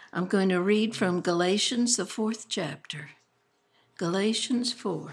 I'm going to read from Galatians, the 4th chapter. Galatians 4.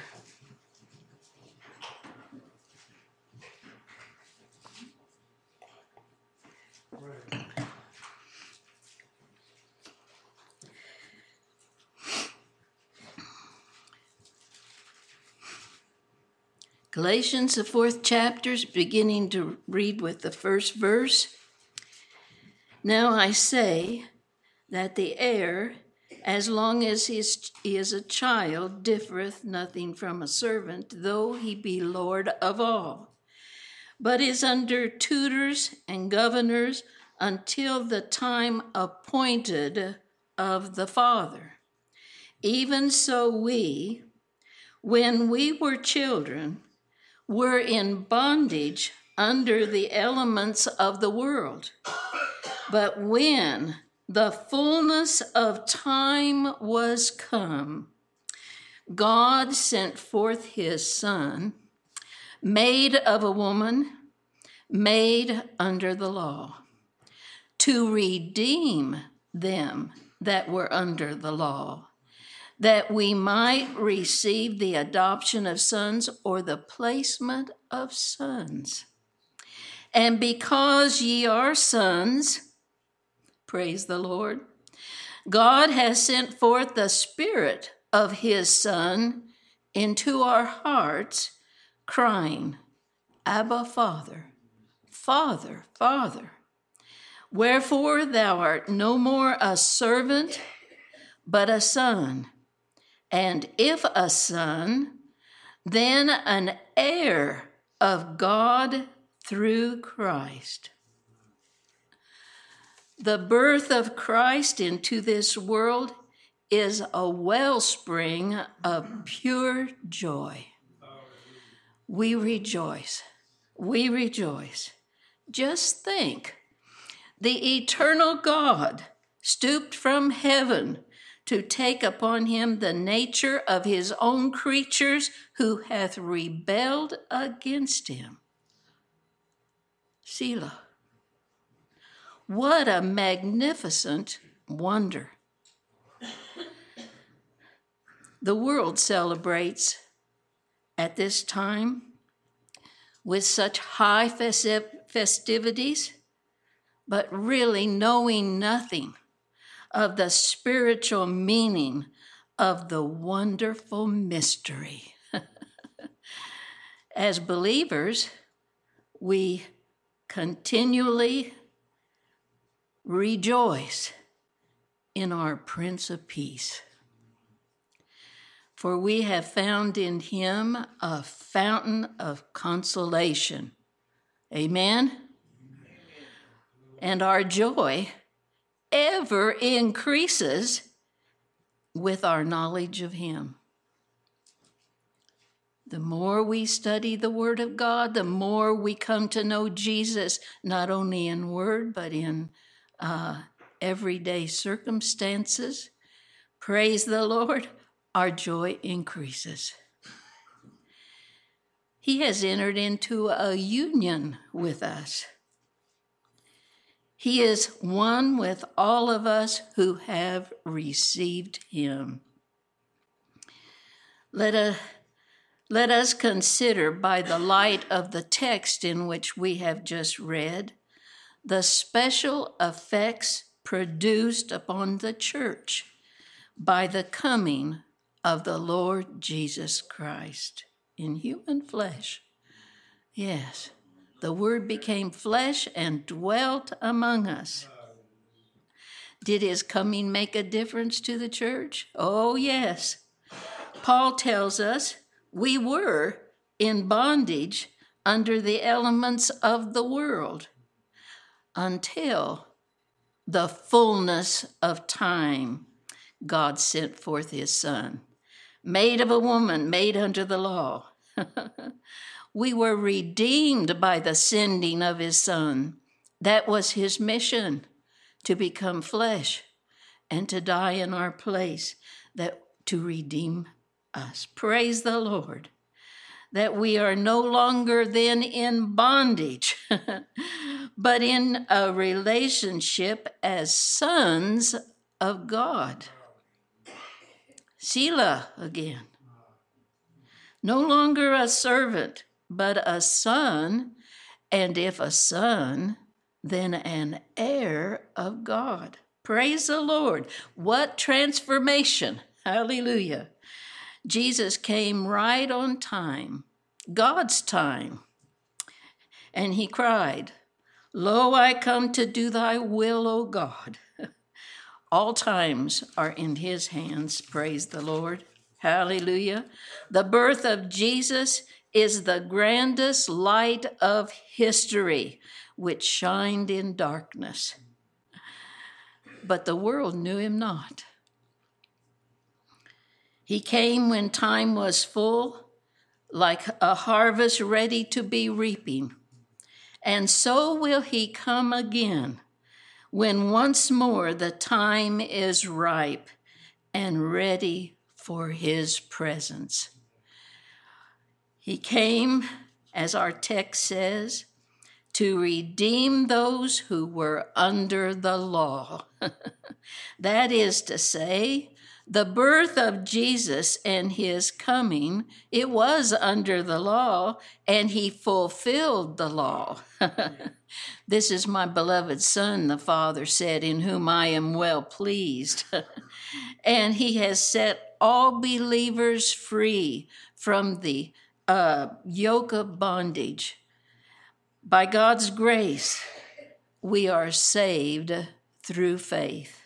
Galatians, the 4th chapter, beginning to read with the first verse. Now I say that the heir, as long as he is a child, differeth nothing from a servant, though he be Lord of all, but is under tutors and governors until the time appointed of the Father. Even so we, when we were children, were in bondage under the elements of the world. But when the fullness of time was come, God sent forth his Son, made of a woman, made under the law, to redeem them that were under the law, that we might receive the adoption of sons, or the placement of sons. And because ye are sons, praise the Lord, God has sent forth the Spirit of his Son into our hearts, crying, Abba, Father, Father, Father. Wherefore thou art no more a servant, but a son. And if a son, then an heir of God through Christ. The birth of Christ into this world is a wellspring of pure joy. We rejoice. We rejoice. Just think, the eternal God stooped from heaven to take upon him the nature of his own creatures who hath rebelled against him. Selah. What a magnificent wonder. The world celebrates at this time with such high festivities, but really knowing nothing of the spiritual meaning of the wonderful mystery. As believers, we continually rejoice in our Prince of Peace. For we have found in him a fountain of consolation. Amen? And our joy ever increases with our knowledge of him. The more we study the Word of God, the more we come to know Jesus, not only in word, but in everyday circumstances. Praise the Lord, our joy increases. He has entered into a union with us. He is one with all of us who have received him. Let us consider, by the light of the text in which we have just read, the special effects produced upon the church by the coming of the Lord Jesus Christ in human flesh. Yes. The Word became flesh and dwelt among us. Did his coming make a difference to the church? Oh, yes. Paul tells us we were in bondage under the elements of the world until the fullness of time God sent forth his Son, made of a woman, made under the law. We were redeemed by the sending of his Son. That was his mission, to become flesh and to die in our place, to redeem us. Praise the Lord, that we are no longer then in bondage, but in a relationship as sons of God. Selah again. No longer a servant, but a son, and if a son, then an heir of God. Praise the Lord. What transformation. Hallelujah. Jesus came right on time, God's time. And he cried, "Lo, I come to do thy will, O God." All times are in his hands. Praise the Lord. Hallelujah. The birth of Jesus is the grandest light of history, which shined in darkness. But the world knew him not. He came when time was full, like a harvest ready to be reaping. And so will he come again, when once more the time is ripe and ready for his presence. He came, as our text says, to redeem those who were under the law. That is to say, the birth of Jesus and his coming, it was under the law, and he fulfilled the law. "This is my beloved Son," the Father said, "in whom I am well pleased." And he has set all believers free from the yoke of bondage. By God's grace, we are saved through faith.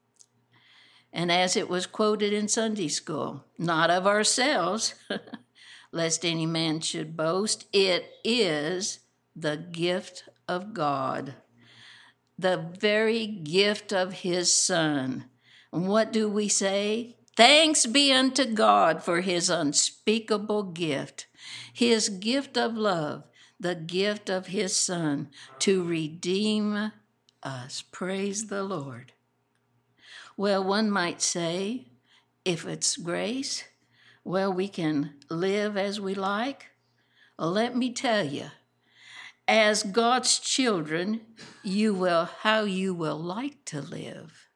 And as it was quoted in Sunday school, not of ourselves, lest any man should boast, it is the gift of God, the very gift of his Son. And what do we say? Thanks be unto God for his unspeakable gift, his gift of love, the gift of his Son to redeem us. Praise the Lord. Well, one might say, if it's grace, well, we can live as we like. Well, let me tell you, as God's children, you will like to live.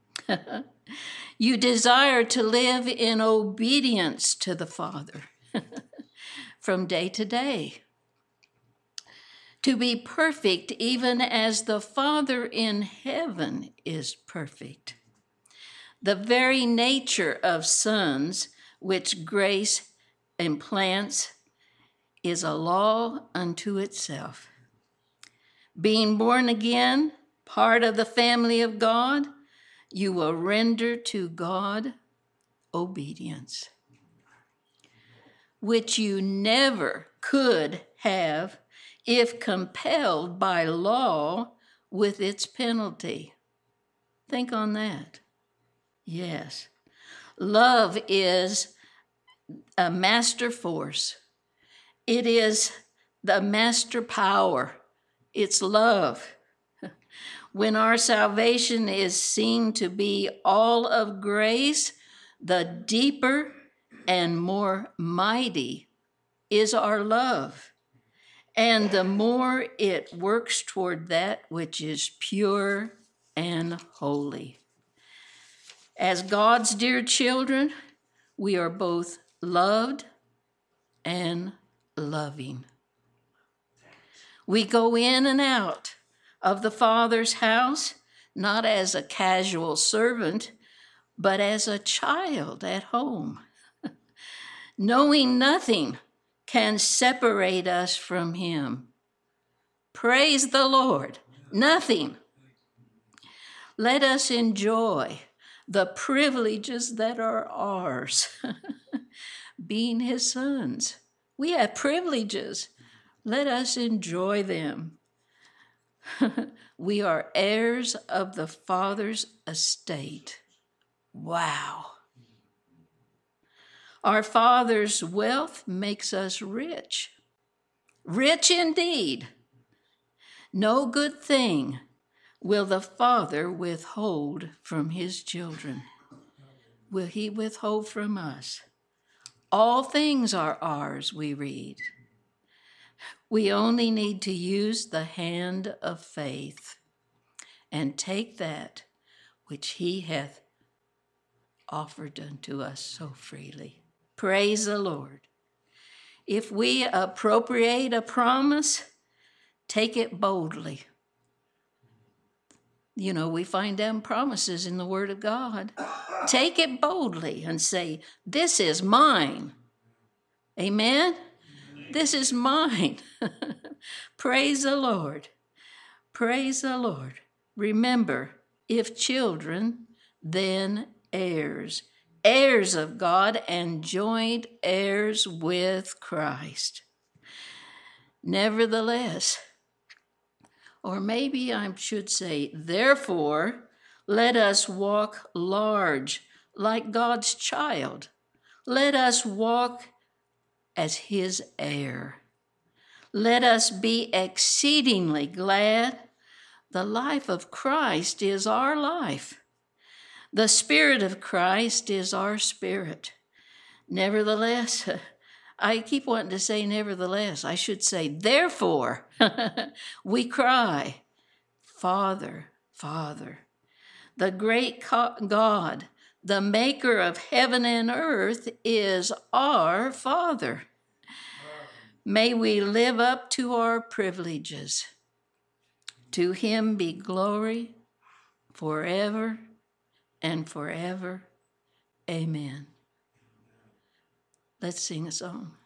You desire to live in obedience to the Father from day to day. To be perfect, even as the Father in heaven is perfect. The very nature of sons, which grace implants, is a law unto itself. Being born again, part of the family of God, you will render to God obedience, which you never could have if compelled by law with its penalty. Think on that. Yes. Love is a master force. It is the master power. It's love. When our salvation is seen to be all of grace, the deeper and more mighty is our love. And the more it works toward that which is pure and holy. As God's dear children, we are both loved and loving. We go in and out of the Father's house, not as a casual servant, but as a child at home, knowing nothing can separate us from him. Praise the Lord. Nothing. Let us enjoy the privileges that are ours, being his sons. We have privileges. Let us enjoy them. We are heirs of the Father's estate. Wow. Our Father's wealth makes us rich. Rich indeed. No good thing will the Father withhold from his children. Will he withhold from us? All things are ours, we read. We only need to use the hand of faith and take that which he hath offered unto us so freely. Praise the Lord. If we appropriate a promise, take it boldly. You know, we find them promises in the Word of God. Take it boldly and say, this is mine. Amen? This is mine. Praise the Lord. Praise the Lord. Remember, if children, then heirs, heirs of God and joint heirs with Christ. Nevertheless, or maybe I should say, therefore, let us walk large like God's child. Let us walk as his heir. Let us be exceedingly glad. The life of Christ is our life. The Spirit of Christ is our spirit. Nevertheless, I keep wanting to say nevertheless. I should say, therefore, we cry, Father, Father. The great God, the maker of heaven and earth, is our Father. May we live up to our privileges. To him be glory forever and forever. Amen. Let's sing a song.